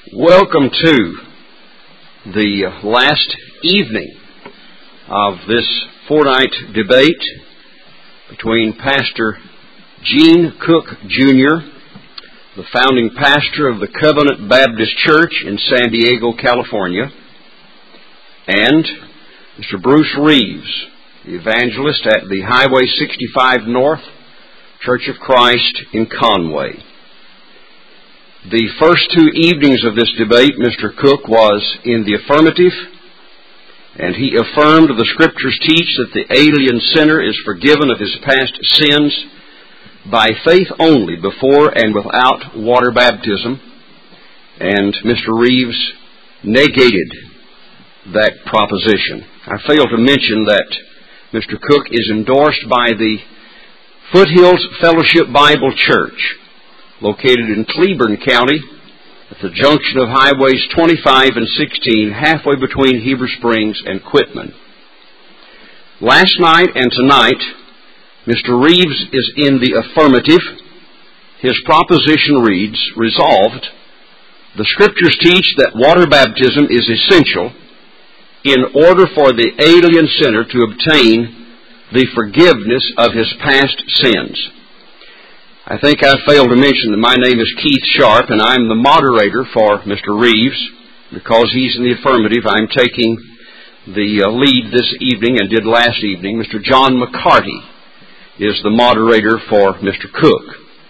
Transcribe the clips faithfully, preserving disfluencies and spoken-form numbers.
Welcome to the last evening of this four-night debate between Pastor Gene Cook, Junior, the founding pastor of the Covenant Baptist Church in San Diego, California, and Mister Bruce Reeves, the evangelist at the Highway sixty-five North Church of Christ in Conway. The first two evenings of this debate, Mister Cook was in the affirmative, and he affirmed the Scriptures teach that the alien sinner is forgiven of his past sins by faith only before and without water baptism, and Mister Reeves negated that proposition. I failed to mention that Mister Cook is endorsed by the Foothills Fellowship Bible Church, located in Cleburne County, at the junction of Highways twenty-five and sixteen, halfway between Heber Springs and Quitman. Last night and tonight, Mister Reeves is in the affirmative. His proposition reads, resolved, the Scriptures teach that water baptism is essential in order for the alien sinner to obtain the forgiveness of his past sins. I think I failed to mention that my name is Keith Sharp, and I'm the moderator for Mister Reeves. Because he's in the affirmative, I'm taking the lead this evening and did last evening. Mister John McCarty is the moderator for Mister Cook.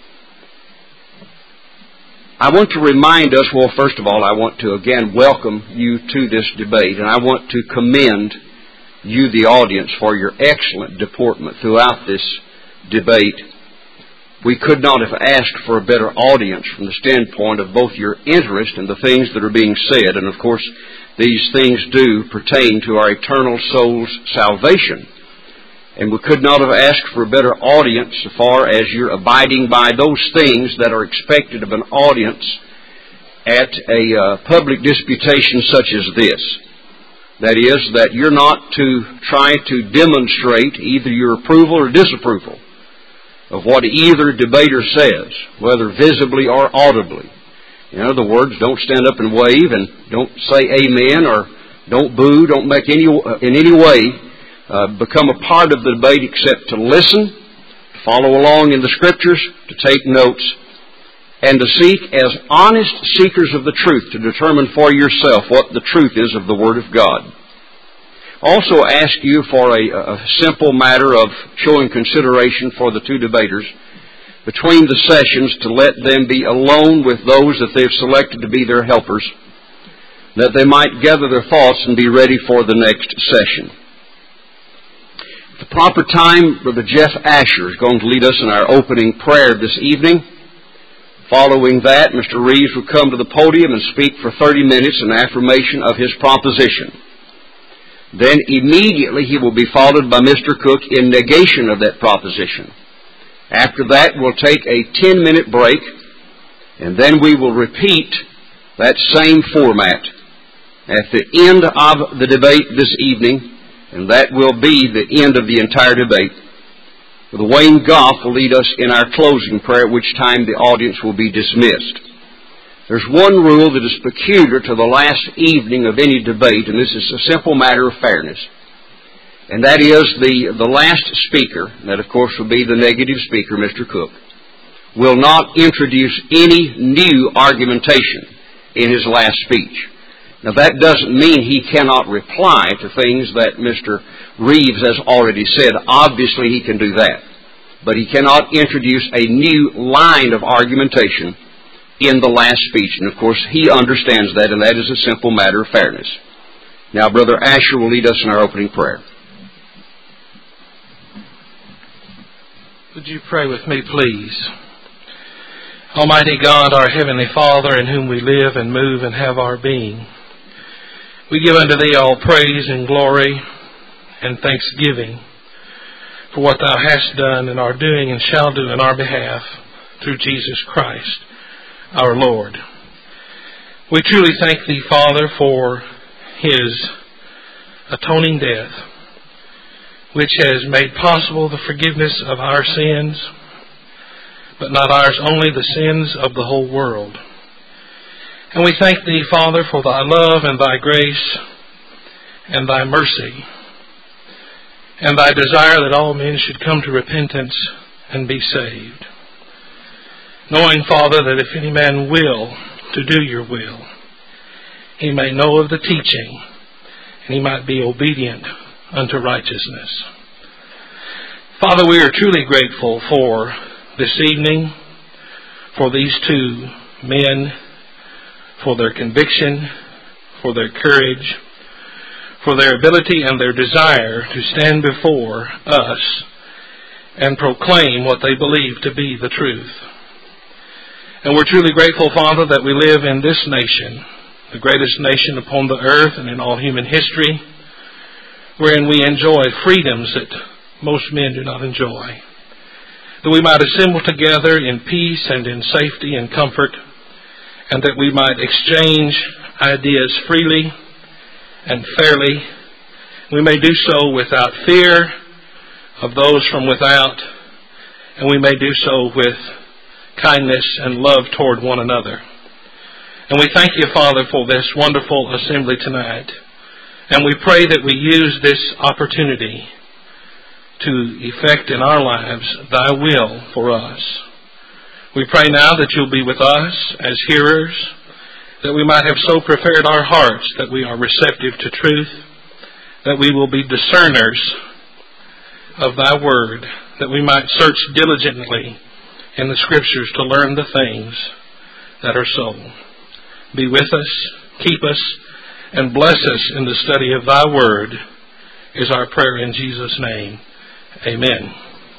I want to remind us, well, first of all, I want to again welcome you to this debate, and I want to commend you, the audience, for your excellent deportment throughout this debate. We could not have asked for a better audience from the standpoint of both your interest in the things that are being said, and of course, these things do pertain to our eternal soul's salvation. And we could not have asked for a better audience so far as you're abiding by those things that are expected of an audience at a uh, public disputation such as this. That is, that you're not to try to demonstrate either your approval or disapproval of what either debater says, whether visibly or audibly. In other words, don't stand up and wave, and don't say amen, or don't boo, don't make any in any way uh, become a part of the debate except to listen, to follow along in the Scriptures, to take notes, and to seek as honest seekers of the truth to determine for yourself what the truth is of the Word of God. Also ask you for a, a simple matter of showing consideration for the two debaters between the sessions, to let them be alone with those that they've selected to be their helpers, that they might gather their thoughts and be ready for the next session. At the proper time, Brother Jeff Asher is going to lead us in our opening prayer this evening. Following that, Mister Reeves will come to the podium and speak for thirty minutes in affirmation of his proposition. Then immediately he will be followed by Mister Cook in negation of that proposition. After that, we'll take a ten-minute break, and then we will repeat that same format at the end of the debate this evening, and that will be the end of the entire debate. Wayne Goff will lead us in our closing prayer, at which time the audience will be dismissed. There's one rule that is peculiar to the last evening of any debate, and this is a simple matter of fairness. And that is the, the last speaker, that of course will be the negative speaker, Mister Cook, will not introduce any new argumentation in his last speech. Now that doesn't mean he cannot reply to things that Mister Reeves has already said. Obviously he can do that. But he cannot introduce a new line of argumentation in the last speech. And of course, he understands that, and that is a simple matter of fairness. Now, Brother Asher will lead us in our opening prayer. Would you pray with me, please? Almighty God, our Heavenly Father, in whom we live and move and have our being, we give unto Thee all praise and glory and thanksgiving for what Thou hast done and are doing and shall do in our behalf through Jesus Christ, our Lord. We truly thank Thee, Father, for His atoning death, which has made possible the forgiveness of our sins, but not ours only, the sins of the whole world. And we thank Thee, Father, for Thy love and Thy grace and Thy mercy, and Thy desire that all men should come to repentance and be saved. Knowing, Father, that if any man will to do Your will, he may know of the teaching, and he might be obedient unto righteousness. Father, we are truly grateful for this evening, for these two men, for their conviction, for their courage, for their ability and their desire to stand before us and proclaim what they believe to be the truth. And we're truly grateful, Father, that we live in this nation, the greatest nation upon the earth and in all human history, wherein we enjoy freedoms that most men do not enjoy. That we might assemble together in peace and in safety and comfort, and that we might exchange ideas freely and fairly. We may do so without fear of those from without, and we may do so with kindness and love toward one another. And we thank You, Father, for this wonderful assembly tonight. And we pray that we use this opportunity to effect in our lives Thy will for us. We pray now that You'll be with us as hearers, that we might have so prepared our hearts that we are receptive to truth, that we will be discerners of Thy word, that we might search diligently in the Scriptures to learn the things that are so. Be with us, keep us, and bless us in the study of Thy word is our prayer in Jesus' name. Amen.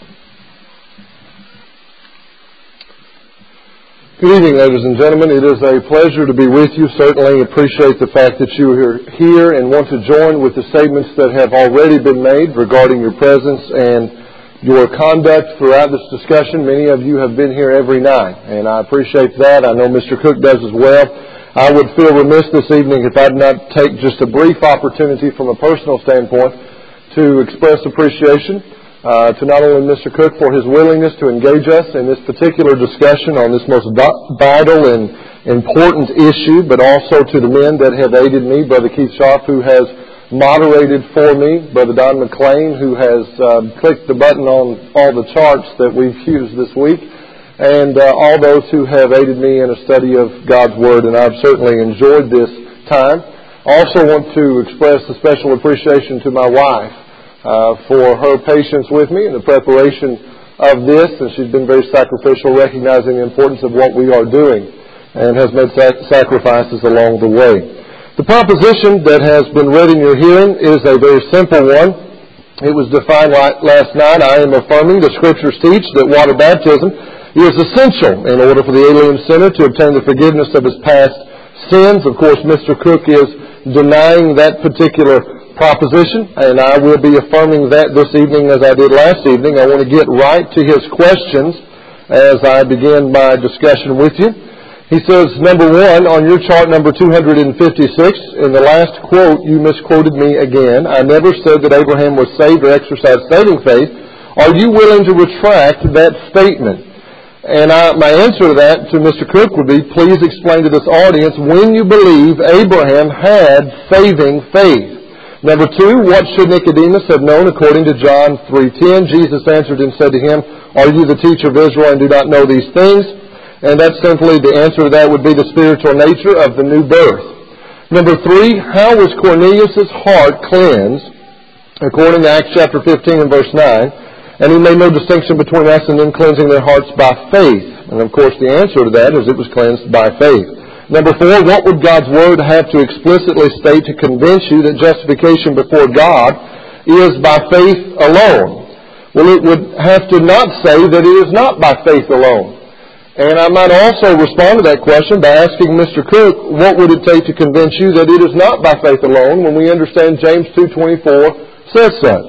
Good evening, ladies and gentlemen. It is a pleasure to be with you. Certainly appreciate the fact that you are here and want to join with the statements that have already been made regarding your presence and your conduct throughout this discussion. Many of you have been here every night, and I appreciate that. I know Mister Cook does as well. I would feel remiss this evening if I did not take just a brief opportunity from a personal standpoint to express appreciation Uh, to not only Mister Cook for his willingness to engage us in this particular discussion on this most vital and important issue, but also to the men that have aided me, Brother Keith Sharp, who has moderated for me, Brother Don McLean, who has uh, clicked the button on all the charts that we've used this week, and uh, all those who have aided me in a study of God's Word, and I've certainly enjoyed this time. I also want to express a special appreciation to my wife, Uh, for her patience with me in the preparation of this, and she's been very sacrificial, recognizing the importance of what we are doing, and has made sac- sacrifices along the way. The proposition that has been read in your hearing is a very simple one. It was defined last night. I am affirming the Scriptures teach that water baptism is essential in order for the alien sinner to obtain the forgiveness of his past sins. Of course, Mister Cook is denying that particular proposition, and I will be affirming that this evening as I did last evening. I want to get right to his questions as I begin my discussion with you. He says, number one, on your chart number two hundred fifty-six, in the last quote, you misquoted me again. I never said that Abraham was saved or exercised saving faith. Are you willing to retract that statement? And I, my answer to that to Mister Cook would be, please explain to this audience when you believe Abraham had saving faith. Number two, what should Nicodemus have known according to John three ten? Jesus answered and said to him, are you the teacher of Israel and do not know these things? And that's simply the answer to that would be the spiritual nature of the new birth. Number three, how was Cornelius' heart cleansed according to Acts chapter fifteen and verse nine? And he made no distinction between us and them cleansing their hearts by faith. And of course the answer to that is it was cleansed by faith. Number four, what would God's Word have to explicitly state to convince you that justification before God is by faith alone? Well, it would have to not say that it is not by faith alone. And I might also respond to that question by asking Mister Cook, what would it take to convince you that it is not by faith alone when we understand James two twenty-four says such?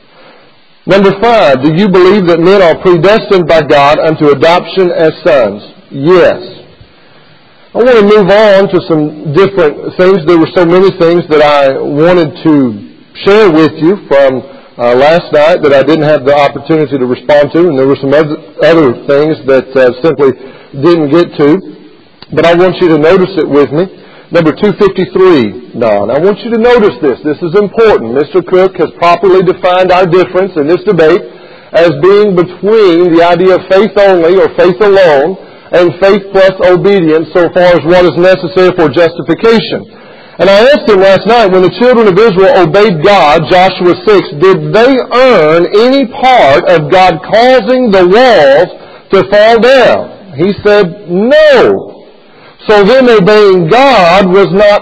Number five, do you believe that men are predestined by God unto adoption as sons? Yes. I want to move on to some different things. There were so many things that I wanted to share with you from uh, last night that I didn't have the opportunity to respond to, and there were some other, other things that uh, simply didn't get to. but I want you to notice it with me. Number two fifty-three, Don. I want you to notice this. This is important. Mister Cook has properly defined our difference in this debate as being between the idea of faith only or faith alone and faith plus obedience so far as what is necessary for justification. And I asked him last night, when the children of Israel obeyed God, Joshua six, did they earn any part of God causing the walls to fall down? He said, no. So then obeying God was not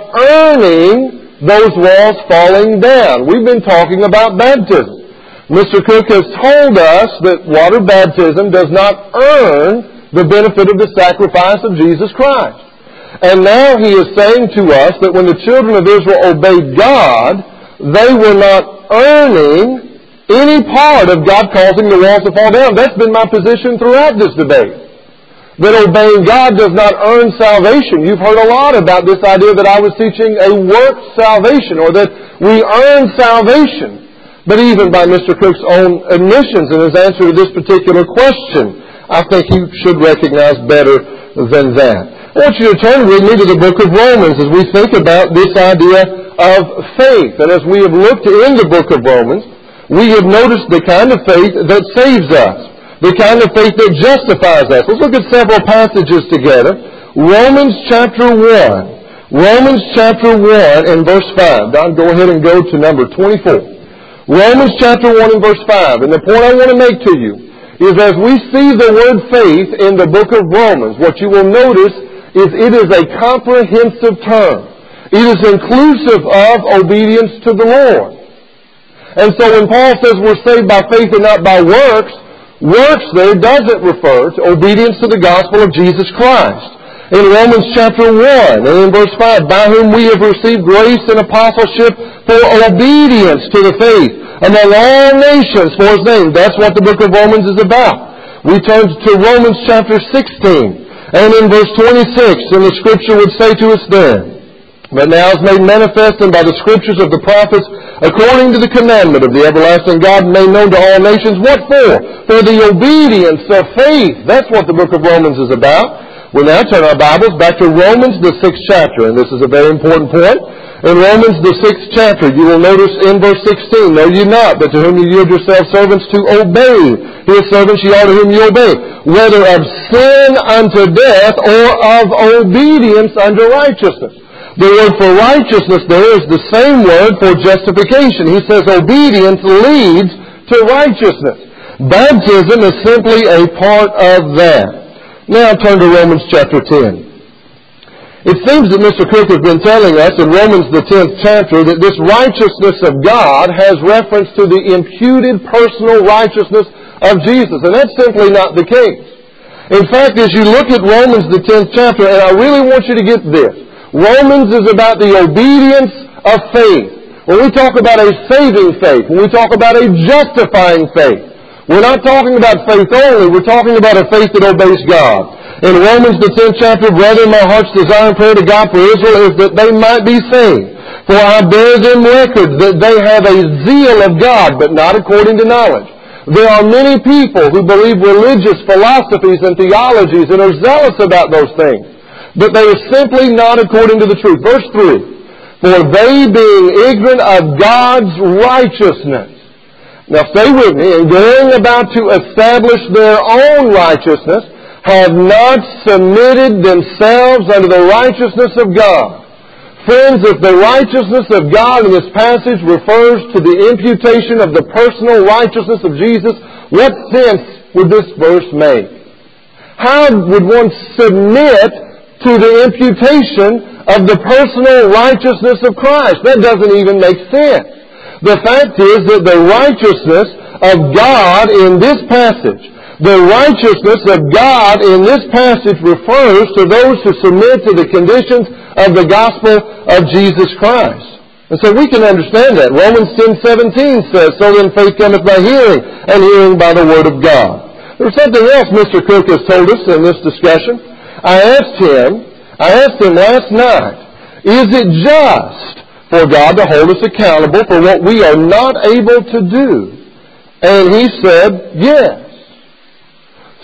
earning those walls falling down. We've been talking about baptism. Mister Cook has told us that water baptism does not earn the benefit of the sacrifice of Jesus Christ. And now he is saying to us that when the children of Israel obeyed God, they were not earning any part of God causing the walls to fall down. That's been my position throughout this debate. That obeying God does not earn salvation. You've heard a lot about this idea that I was teaching a works salvation, or that we earn salvation. But even by Mister Cook's own admissions in his answer to this particular question, I think he should recognize better than that. I want you to turn with me to the book of Romans as we think about this idea of faith. And as we have looked in the book of Romans, we have noticed the kind of faith that saves us. The kind of faith that justifies us. Let's look at several passages together. Romans chapter one. Romans chapter one and verse five. Don, go ahead and go to number twenty-four. Romans chapter one and verse five. And the point I want to make to you is as we see the word faith in the book of Romans, what you will notice is it is a comprehensive term. It is inclusive of obedience to the Lord. And so when Paul says we're saved by faith and not by works, works there doesn't refer to obedience to the gospel of Jesus Christ. In Romans chapter one and in verse five, by whom we have received grace and apostleship for obedience to the faith among all nations for His name. That's what the book of Romans is about. We turn to Romans chapter sixteen and in verse twenty-six, and the Scripture would say to us there, but now is made manifest and by the Scriptures of the prophets, according to the commandment of the everlasting God, made known to all nations. What for? For the obedience of faith. That's what the book of Romans is about. We now turn our Bibles back to Romans, the sixth chapter, and this is a very important point. In Romans, the sixth chapter, you will notice in verse sixteen, know ye not that to whom you yield yourselves servants to obey, his servants ye are to whom you obey, whether of sin unto death or of obedience unto righteousness. The word for righteousness there is the same word for justification. He says obedience leads to righteousness. Baptism is simply a part of that. Now turn to Romans chapter ten. It seems that Mister Cook has been telling us in Romans the tenth chapter that this righteousness of God has reference to the imputed personal righteousness of Jesus. And that's simply not the case. In fact, as you look at Romans the tenth chapter, and I really want you to get this, Romans is about the obedience of faith. When we talk about a saving faith, when we talk about a justifying faith, we're not talking about faith only, we're talking about a faith that obeys God. In Romans the tenth chapter, brethren, my heart's desire and prayer to God for Israel is that they might be saved. For I bear them record that they have a zeal of God, but not according to knowledge. There are many people who believe religious philosophies and theologies and are zealous about those things. But they are simply not according to the truth. Verse three, for they being ignorant of God's righteousness. Now stay with me. And going about to establish their own righteousness, have not submitted themselves unto the righteousness of God. Friends, if the righteousness of God in this passage refers to the imputation of the personal righteousness of Jesus, what sense would this verse make? How would one submit to the imputation of the personal righteousness of Christ? That doesn't even make sense. The fact is that the righteousness of God in this passage, the righteousness of God in this passage refers to those who submit to the conditions of the gospel of Jesus Christ. And so we can understand that. Romans ten seventeen says, so then faith cometh by hearing, and hearing by the word of God. There's something else Mister Cook has told us in this discussion. I asked him, I asked him last night, is it just for God to hold us accountable for what we are not able to do? And he said, yes.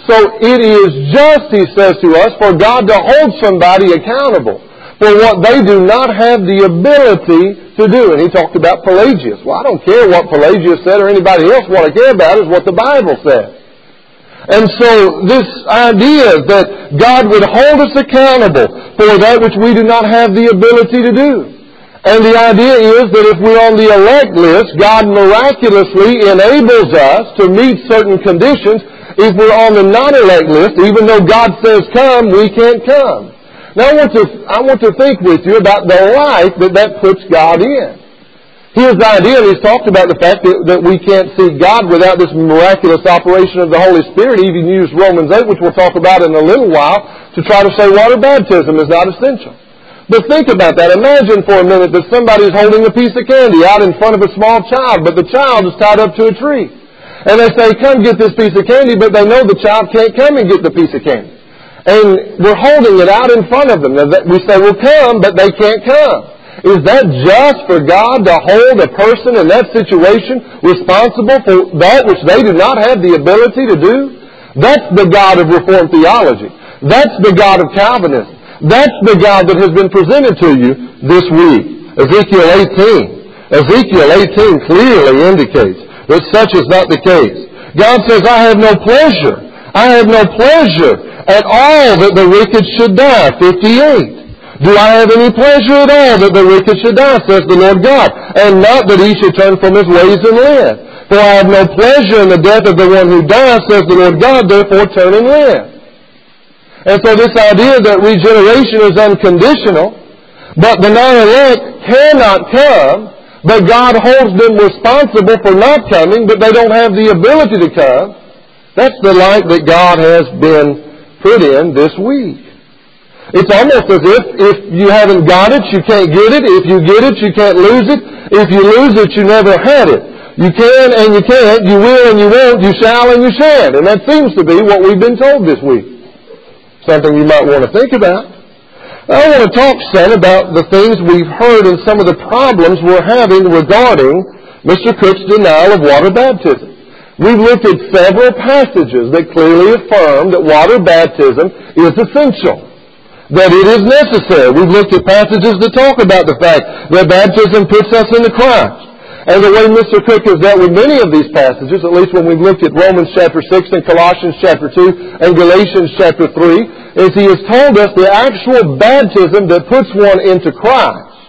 So it is just, he says to us, for God to hold somebody accountable for what they do not have the ability to do. And he talked about Pelagius. Well, I don't care what Pelagius said or anybody else. What I care about is what the Bible says. And so this idea that God would hold us accountable for that which we do not have the ability to do. And the idea is that if we're on the elect list, God miraculously enables us to meet certain conditions. If we're on the non-elect list, even though God says come, we can't come. Now I want to, I want to think with you about the life that that puts God in. His idea, and he's talked about the fact that, that we can't see God without this miraculous operation of the Holy Spirit. He even used Romans eight, which we'll talk about in a little while, to try to say water baptism is not essential. But think about that. Imagine for a minute that somebody's holding a piece of candy out in front of a small child, but the child is tied up to a tree. And they say, come get this piece of candy, but they know the child can't come and get the piece of candy. And we're holding it out in front of them. We say, well, come, but they can't come. Is that just for God to hold a person in that situation responsible for that which they do not have the ability to do? That's the God of Reformed theology. That's the God of Calvinism. That's the God that has been presented to you this week. Ezekiel eighteen. Ezekiel eighteen clearly indicates that such is not the case. God says, I have no pleasure. I have no pleasure at all that the wicked should die. fifty-eight. Do I have any pleasure at all that the wicked should die, says the Lord God, and not that he should turn from his ways and live? For I have no pleasure in the death of the one who dies, says the Lord God, therefore turn and live. And so this idea that regeneration is unconditional, but the non-elect cannot come, but God holds them responsible for not coming, but they don't have the ability to come, that's the light that God has been put in this week. It's almost as if if you haven't got it, you can't get it. If you get it, you can't lose it. If you lose it, you never had it. You can and you can't. You will and you won't. You shall and you shan't. And that seems to be what we've been told this week. Something you might want to think about. I want to talk, son, about the things we've heard and some of the problems we're having regarding Mister Cook's denial of water baptism. We've looked at several passages that clearly affirm that water baptism is essential, that it is necessary. We've looked at passages that talk about the fact that baptism puts us into Christ. And the way Mister Cook has dealt with many of these passages, at least when we've looked at Romans chapter six and Colossians chapter two and Galatians chapter three, is he has told us the actual baptism that puts one into Christ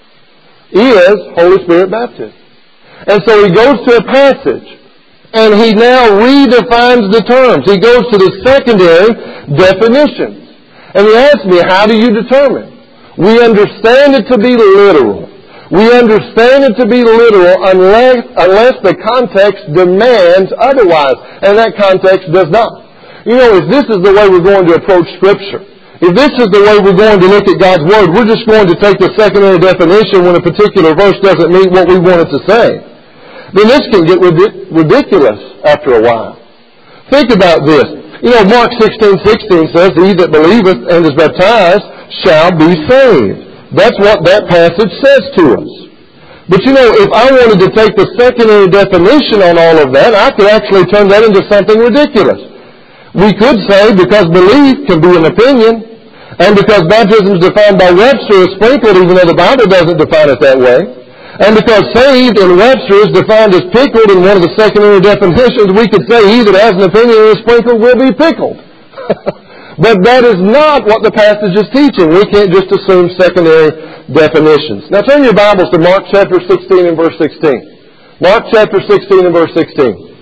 is Holy Spirit baptism. And so he goes to a passage, and he now redefines the terms. He goes to the secondary definitions. And he asks me, how do you determine? We understand it to be literal. We understand it to be literal unless, unless the context demands otherwise. And that context does not. You know, if this is the way we're going to approach Scripture, if this is the way we're going to look at God's Word, we're just going to take the secondary definition when a particular verse doesn't meet what we want it to say, then this can get ridiculous after a while. Think about this. You know, Mark sixteen sixteen says, he that believeth and is baptized shall be saved. That's what that passage says to us. But you know, if I wanted to take the secondary definition on all of that, I could actually turn that into something ridiculous. We could say, because belief can be an opinion, and because baptism is defined by Webster as sprinkled, even though the Bible doesn't define it that way, and because saved in Webster is defined as pickled in one of the secondary definitions, we could say he that has an opinion and is sprinkled will be pickled. But that is not what the passage is teaching. We can't just assume secondary definitions. Now turn your Bibles to Mark chapter sixteen and verse sixteen. Mark chapter sixteen and verse sixteen.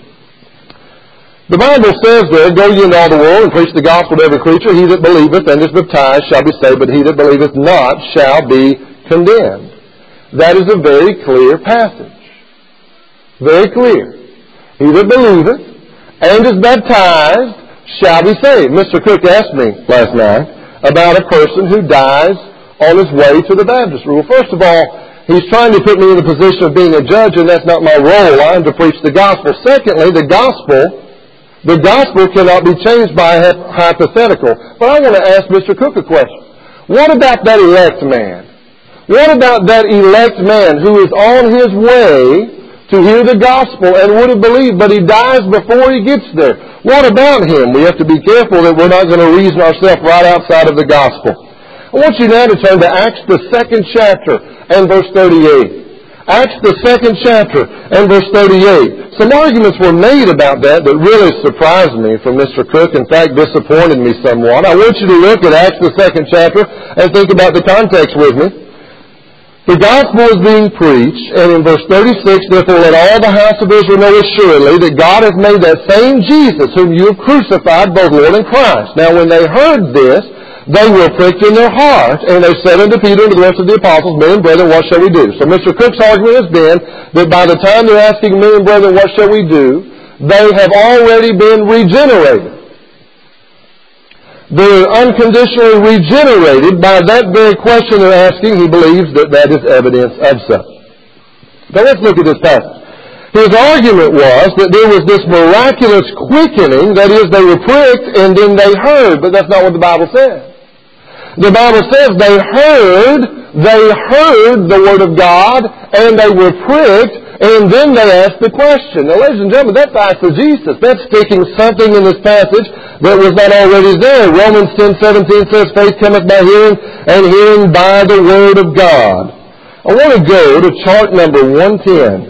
The Bible says there, go ye into all the world and preach the gospel to every creature. He that believeth and is baptized shall be saved, but he that believeth not shall be condemned. That is a very clear passage. Very clear. He that believeth and is baptized shall be saved. Mister Cook asked me last night about a person who dies on his way to the baptistry. Well, first of all, he's trying to put me in the position of being a judge, and that's not my role. I am to preach the gospel. Secondly, the gospel, the gospel cannot be changed by a hypothetical. But I want to ask Mister Cook a question. What about that elect man? What about that elect man who is on his way to hear the gospel and would have believed, but he dies before he gets there? What about him? We have to be careful that we're not going to reason ourselves right outside of the gospel. I want you now to turn to Acts the second chapter and verse thirty-eight. Acts the second chapter and verse thirty-eight. Some arguments were made about that that really surprised me from Mister Cook. In fact, disappointed me somewhat. I want you to look at Acts the second chapter and think about the context with me. The gospel is being preached, and in verse thirty-six, therefore let all the house of Israel know assuredly that God hath made that same Jesus whom you have crucified both Lord and Christ. Now when they heard this, they were pricked in their heart, and they said unto Peter and the rest of the apostles, Men and brethren, what shall we do? So Mister Cook's argument has been that by the time they're asking, Men and brethren, what shall we do? They have already been regenerated. They're unconditionally regenerated. By that very question they're asking, he believes that that is evidence of such. Now let's look at this passage. His argument was that there was this miraculous quickening, that is, they were pricked and then they heard, but that's not what the Bible says. The Bible says they heard, they heard the Word of God, and they were pricked, and then they asked the question. Now, ladies and gentlemen, that's eisegesis. That's sticking something in this passage that was not already there. Romans ten seventeen says, Faith cometh by hearing, and hearing by the Word of God. I want to go to chart number one ten.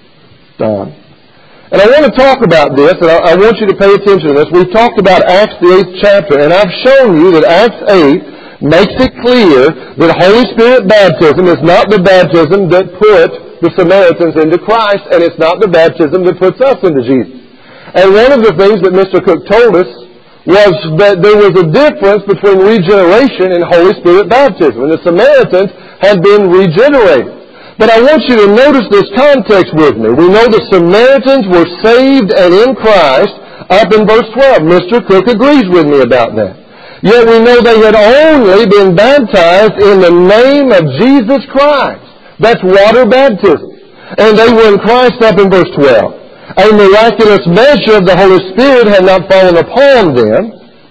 Don. And I want to talk about this, and I, I want you to pay attention to this. We've talked about Acts the eighth chapter, and I've shown you that Acts eight makes it clear that Holy Spirit baptism is not the baptism that put the Samaritans into Christ, and it's not the baptism that puts us into Jesus. And one of the things that Mister Cook told us was that there was a difference between regeneration and Holy Spirit baptism, and the Samaritans had been regenerated. But I want you to notice this context with me. We know the Samaritans were saved and in Christ up in verse twelve. Mister Cook agrees with me about that. Yet we know they had only been baptized in the name of Jesus Christ. That's water baptism. And they were in Christ up in verse twelve. A miraculous measure of the Holy Spirit had not fallen upon them.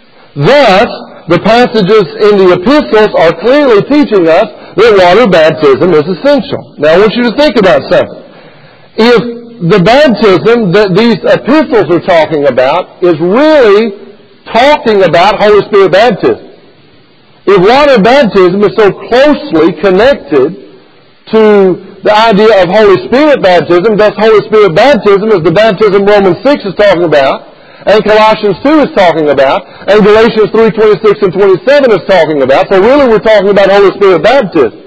Thus, the passages in the epistles are clearly teaching us that water baptism is essential. Now I want you to think about something. If the baptism that these epistles are talking about is really talking about Holy Spirit baptism, if water baptism is so closely connected to the idea of Holy Spirit baptism, thus Holy Spirit baptism is the baptism Romans six is talking about, and Colossians two is talking about, and Galatians three twenty-six and twenty-seven is talking about. So really we're talking about Holy Spirit baptism.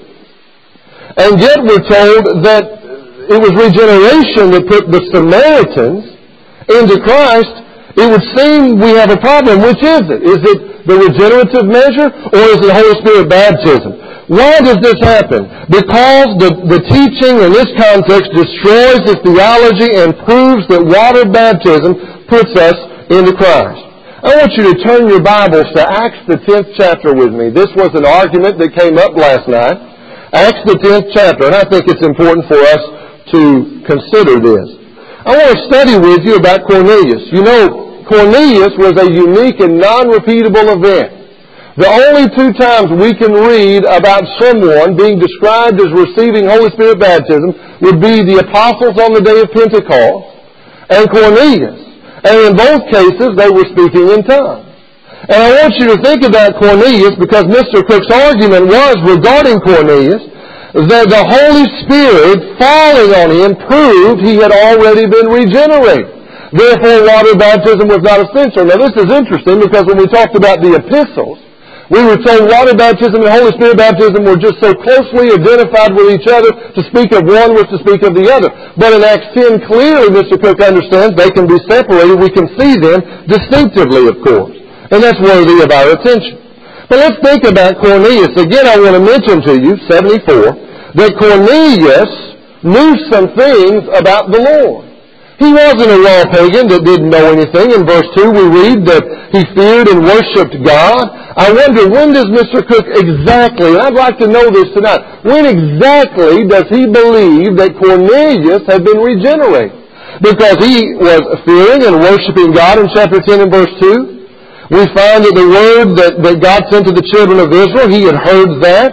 And yet we're told that it was regeneration that put the Samaritans into Christ. It would seem we have a problem. Which is it? Is it the regenerative measure, or is it Holy Spirit baptism? Why does this happen? Because the, the teaching in this context destroys the theology and proves that water baptism puts us into Christ. I want you to turn your Bibles to Acts the tenth chapter with me. This was an argument that came up last night. Acts the tenth chapter, and I think it's important for us to consider this. I want to study with you about Cornelius. You know, Cornelius was a unique and non-repeatable event. The only two times we can read about someone being described as receiving Holy Spirit baptism would be the apostles on the day of Pentecost and Cornelius. And in both cases, they were speaking in tongues. And I want you to think about Cornelius, because Mister Cook's argument was regarding Cornelius that the Holy Spirit falling on him proved he had already been regenerated. Therefore, water baptism was not essential. Now, this is interesting, because when we talked about the epistles, we were told water baptism and Holy Spirit baptism were just so closely identified with each other, to speak of one was to speak of the other. But in Acts ten, clearly Mister Cook understands they can be separated. We can see them distinctively, of course. And that's worthy of our attention. But let's think about Cornelius. Again, I want to mention to you, seventy-four, that Cornelius knew some things about the Lord. He wasn't a raw pagan that didn't know anything. In verse two, we read that he feared and worshipped God. I wonder, when does Mister Cook exactly, and I'd like to know this tonight, when exactly does he believe that Cornelius had been regenerated? Because he was fearing and worshipping God in chapter ten and verse two. We find that the word that, that God sent to the children of Israel, he had heard that.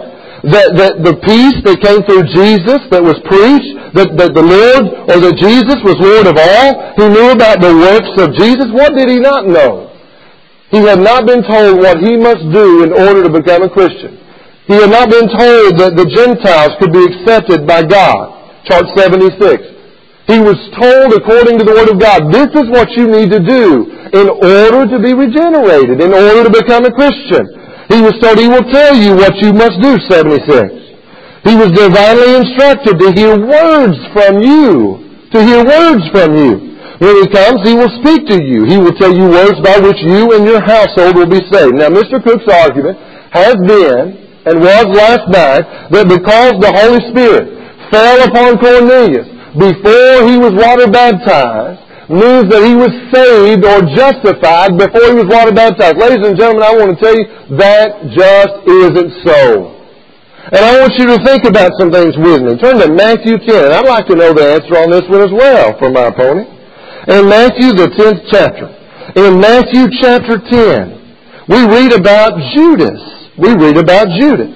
that, that the peace that came through Jesus that was preached, that, that the Lord, or that Jesus was Lord of all, he knew about the works of Jesus. What did he not know? He had not been told what he must do in order to become a Christian. He had not been told that the Gentiles could be accepted by God. Chart seventy-six. He was told according to the Word of God, this is what you need to do in order to be regenerated, in order to become a Christian. He was told, he will tell you what you must do, seventy-six. He was divinely instructed to hear words from you, to hear words from you. When he comes, he will speak to you. He will tell you words by which you and your household will be saved. Now, Mister Cook's argument has been, and was last night, that because the Holy Spirit fell upon Cornelius before he was water baptized, means that he was saved or justified before he was water baptized. Ladies and gentlemen, I want to tell you, that just isn't so. And I want you to think about some things with me. Turn to Matthew ten, and I'd like to know the answer on this one as well from my opponent. In Matthew, the tenth chapter. In Matthew chapter ten, we read about Judas. We read about Judas.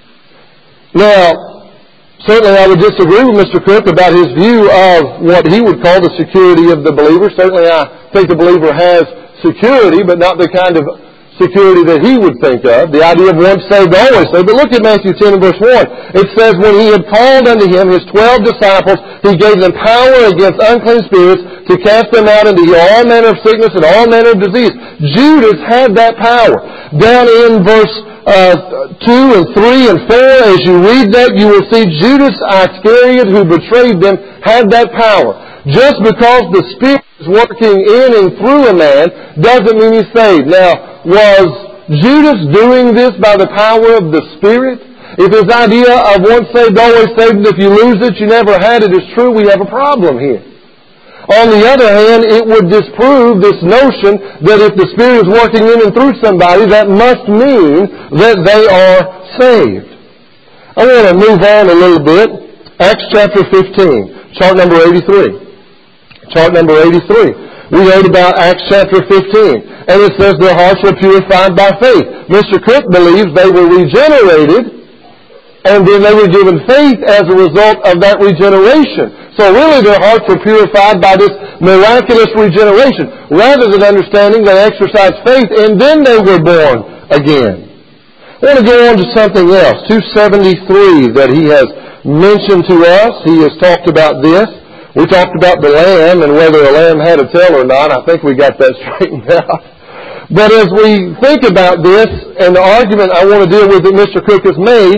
Now, certainly I would disagree with Mister Cook about his view of what he would call the security of the believer. Certainly I think the believer has security, but not the kind of security that he would think of. The idea of once saved, always saved. But look at Matthew ten and verse one. It says, when he had called unto him his twelve disciples, he gave them power against unclean spirits to cast them out into all manner of sickness and all manner of disease. Judas had that power. Down in verse Uh, two and three and four, as you read that, you will see Judas Iscariot, who betrayed them, had that power. Just because the Spirit is working in and through a man doesn't mean he's saved. Now, was Judas doing this by the power of the Spirit? If his idea of once saved, always saved, and if you lose it, you never had it is true, we have a problem here. On the other hand, it would disprove this notion that if the Spirit is working in and through somebody, that must mean that they are saved. I want to move on a little bit. Acts chapter fifteen, chart number eighty-three. Chart number eighty-three. We read about Acts chapter fifteen, and it says their hearts were purified by faith. Mister Cook believes they were regenerated, and then they were given faith as a result of that regeneration. So really their hearts were purified by this miraculous regeneration, rather than understanding they exercised faith and then they were born again. I want to go on to something else. two seventy-three that he has mentioned to us. He has talked about this. We talked about the lamb and whether a lamb had a tail or not. I think we got that straightened out. But as we think about this and the argument I want to deal with that Mister Cook has made,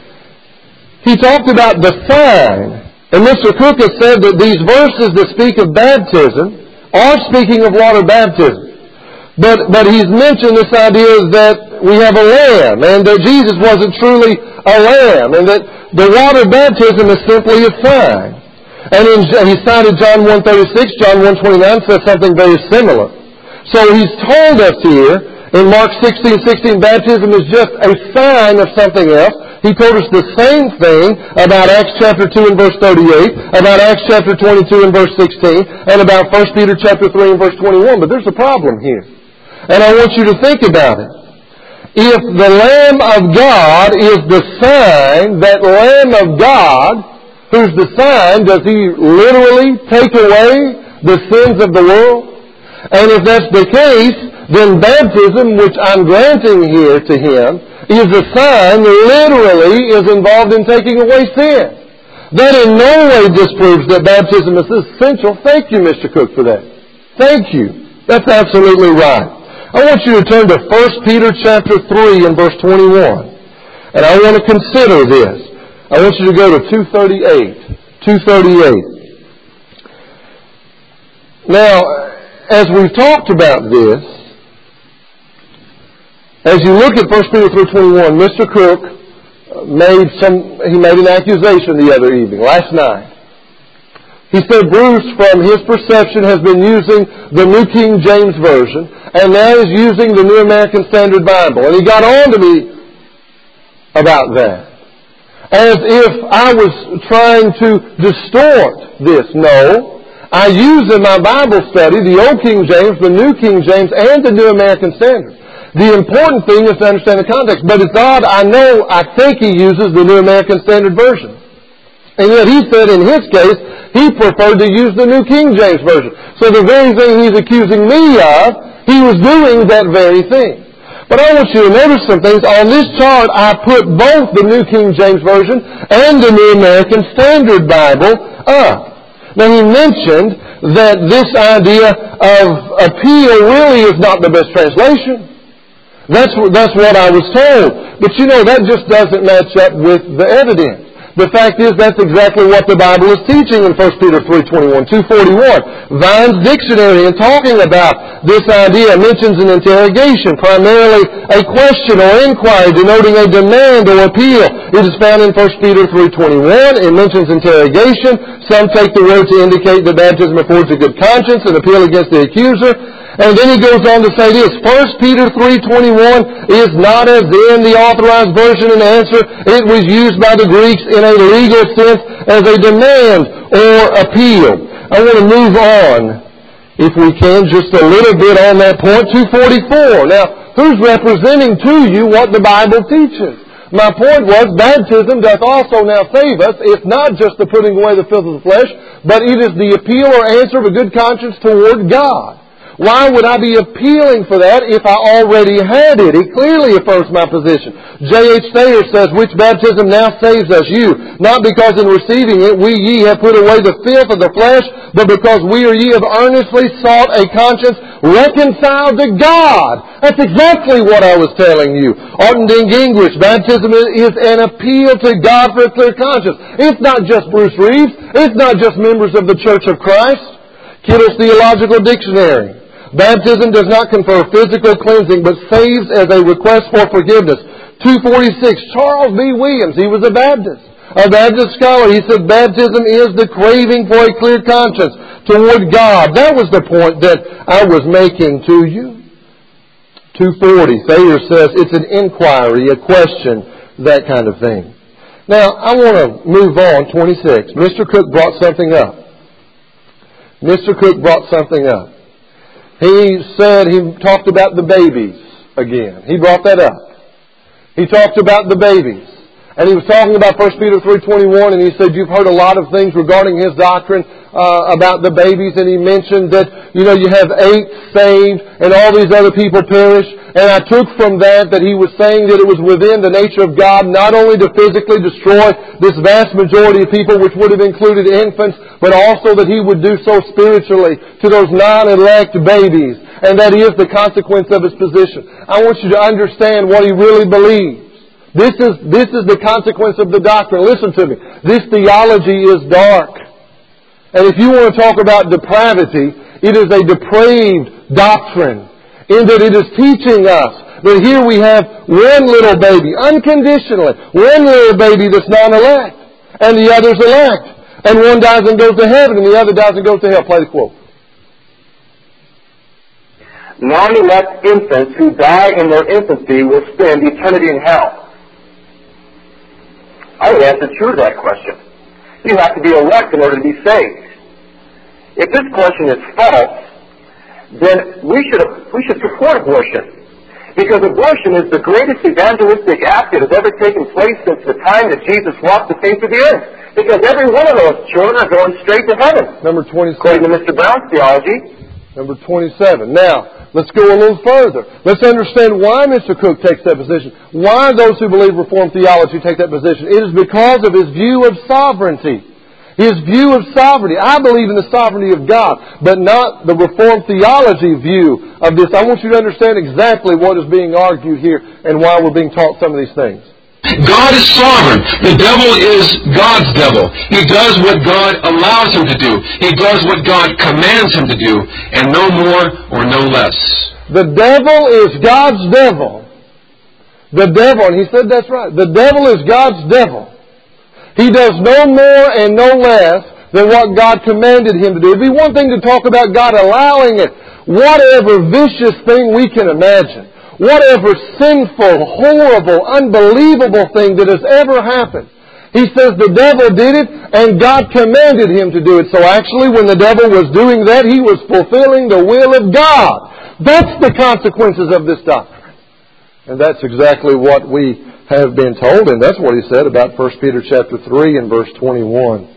he talked about the sign. And Mister Cook has said that these verses that speak of baptism are speaking of water baptism. But, but he's mentioned this idea that we have a lamb, and that Jesus wasn't truly a lamb, and that the water baptism is simply a sign. And in, he cited John one thirty-six, John one twenty-nine says something very similar. So he's told us here, in Mark sixteen sixteen, baptism is just a sign of something else. He told us the same thing about Acts chapter two and verse thirty-eight, about Acts chapter twenty-two and verse sixteen, and about First Peter chapter three and verse twenty-one. But there's a problem here. And I want you to think about it. If the Lamb of God is the sign, that Lamb of God, who's the sign, does he literally take away the sins of the world? And if that's the case, then baptism, which I'm granting here to him, is a sign that literally is involved in taking away sin. That in no way disproves that baptism is essential. Thank you, Mister Cook, for that. Thank you. That's absolutely right. I want you to turn to First Peter chapter three and verse twenty-one. And I want to consider this. I want you to go to two thirty-eight. two thirty-eight. Now, as we've talked about this, as you look at First Peter three twenty-one, Mister Cook made some, he made an accusation the other evening, last night. He said Bruce, from his perception, has been using the New King James Version, and now is using the New American Standard Bible. And he got on to me about that, as if I was trying to distort this. No. I use in my Bible study the Old King James, the New King James, and the New American Standard. The important thing is to understand the context. But it's odd, I know, I think he uses the New American Standard Version. And yet he said in his case, he preferred to use the New King James Version. So the very thing he's accusing me of, he was doing that very thing. But I want you to notice some things. On this chart, I put both the New King James Version and the New American Standard Bible up. Now he mentioned that this idea of appeal really is not the best translation. That's, that's what I was told. But you know, that just doesn't match up with the evidence. The fact is, that's exactly what the Bible is teaching in First Peter three twenty-one, two forty-one. Vine's Dictionary, in talking about this idea, mentions an interrogation, primarily a question or inquiry denoting a demand or appeal. It is found in First Peter three twenty-one. It mentions interrogation. Some take the word to indicate that baptism affords a good conscience, an appeal against the accuser. And then he goes on to say this, First Peter three twenty-one is not as in the Authorized Version an answer. It was used by the Greeks in a legal sense as a demand or appeal. I want to move on, if we can, just a little bit on that point, two forty-four. Now, who's representing to you what the Bible teaches? My point was, baptism doth also now save us. It's not just the putting away the filth of the flesh, but it is the appeal or answer of a good conscience toward God. Why would I be appealing for that if I already had it? He clearly affirms my position. J H Thayer says, which baptism now saves us, you, not because in receiving it we ye have put away the filth of the flesh, but because we or ye have earnestly sought a conscience reconciled to God. That's exactly what I was telling you. Ortending Gingrich, baptism is an appeal to God for a clear conscience. It's not just Bruce Reeves. It's not just members of the Church of Christ. Kittle's Theological Dictionary. Baptism does not confer physical cleansing, but saves as a request for forgiveness. two forty-six, Charles B. Williams, he was a Baptist, a Baptist scholar. He said baptism is the craving for a clear conscience toward God. That was the point that I was making to you. two forty, Thayer says it's an inquiry, a question, that kind of thing. Now, I want to move on, twenty-six. Mister Cook brought something up. Mister Cook brought something up. He said, he talked about the babies again. He brought that up. He talked about the babies. And he was talking about First Peter three twenty-one, and he said, you've heard a lot of things regarding his doctrine uh, about the babies. And he mentioned that, you know, you have eight saved and all these other people perish. And I took from that that he was saying that it was within the nature of God not only to physically destroy this vast majority of people, which would have included infants, but also that he would do so spiritually to those non-elect babies. And that is the consequence of his position. I want you to understand what he really believes. This is, this is the consequence of the doctrine. Listen to me. This theology is dark. And if you want to talk about depravity, it is a depraved doctrine in that it is teaching us that here we have one little baby, unconditionally, one little baby that's non-elect, and the other's elect. And one dies and goes to heaven, and the other dies and goes to hell. Play the quote. Non-elect infants who die in their infancy will spend eternity in hell. I would answer true to that question. You have to be elect in order to be saved. If this question is false, then we should we should support abortion. Because abortion is the greatest evangelistic act that has ever taken place since the time that Jesus walked the face of the earth. Because every one of those children are going straight to heaven. Number twenty-seven. According to Mister Brown's theology. Number twenty-seven. Now, let's go a little further. Let's understand why Mister Cook takes that position. Why those who believe Reformed theology take that position. It is because of his view of sovereignty. His view of sovereignty. I believe in the sovereignty of God, but not the Reformed theology view of this. I want you to understand exactly what is being argued here and why we're being taught some of these things. God is sovereign. The devil is God's devil. He does what God allows him to do. He does what God commands him to do, and no more or no less. The devil is God's devil. The devil, and he said that's right, the devil is God's devil. He does no more and no less than what God commanded him to do. It'd be one thing to talk about God allowing it. Whatever vicious thing we can imagine. Whatever sinful, horrible, unbelievable thing that has ever happened. He says the devil did it and God commanded him to do it. So actually when the devil was doing that, he was fulfilling the will of God. That's the consequences of this doctrine. And that's exactly what we have been told, and that's what he said about First Peter chapter three and verse twenty-one.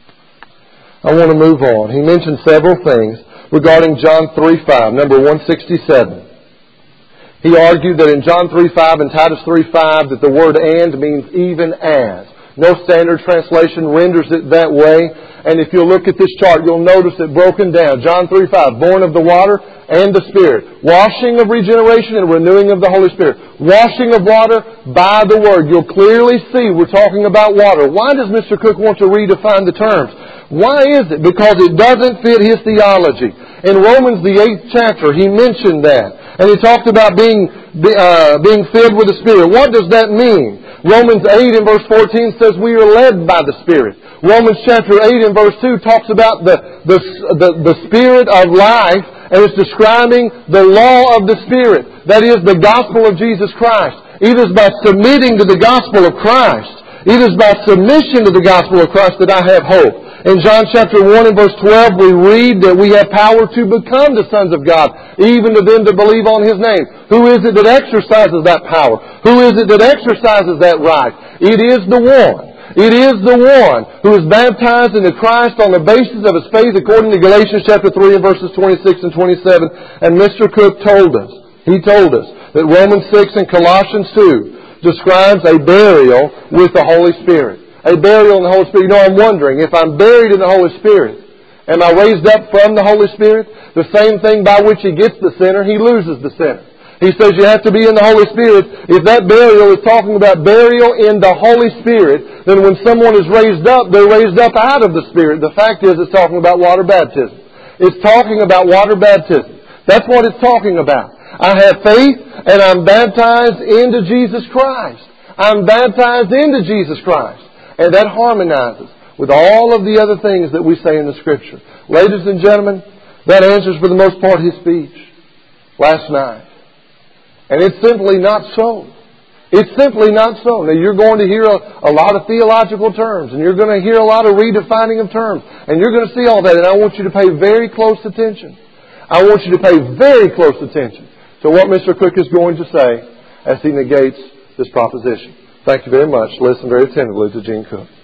I want to move on. He mentioned several things regarding John three five, number one sixty-seven. He argued that in John three five and Titus three five that the word and means even as. No standard translation renders it that way. And if you'll look at this chart, you'll notice it broken down. John three five, born of the water and the Spirit. Washing of regeneration and renewing of the Holy Spirit. Washing of water by the Word. You'll clearly see we're talking about water. Why does Mister Cook want to redefine the terms? Why is it? Because it doesn't fit his theology. In Romans, the eighth chapter, he mentioned that. And he talked about being uh, being filled with the Spirit. What does that mean? Romans eight and verse fourteen says we are led by the Spirit. Romans chapter eight and verse two talks about the, the, the, the Spirit of life, and it's describing the law of the Spirit. That is the gospel of Jesus Christ. It is by submitting to the gospel of Christ, it is by submission to the gospel of Christ that I have hope. In John chapter one and verse twelve, we read that we have power to become the sons of God, even to them to believe on His name. Who is it that exercises that power? Who is it that exercises that right? It is the one. It is the one who is baptized into Christ on the basis of his faith, according to Galatians chapter three and verses twenty-six and twenty-seven. And Mister Cook told us, he told us, that Romans six and Colossians two describes a burial with the Holy Spirit. A burial in the Holy Spirit. You know, I'm wondering, if I'm buried in the Holy Spirit, am I raised up from the Holy Spirit? The same thing by which He gets the sinner, He loses the sinner. He says you have to be in the Holy Spirit. If that burial is talking about burial in the Holy Spirit, then when someone is raised up, they're raised up out of the Spirit. The fact is, it's talking about water baptism. It's talking about water baptism. That's what it's talking about. I have faith, and I'm baptized into Jesus Christ. I'm baptized into Jesus Christ. And that harmonizes with all of the other things that we say in the Scripture. Ladies and gentlemen, that answers for the most part his speech last night. And it's simply not so. It's simply not so. Now, you're going to hear a, a lot of theological terms, and you're going to hear a lot of redefining of terms, and you're going to see all that, and I want you to pay very close attention. I want you to pay very close attention to what Mister Cook is going to say as he negates this proposition. Thank you very much. Listen very attentively to Gene Cook.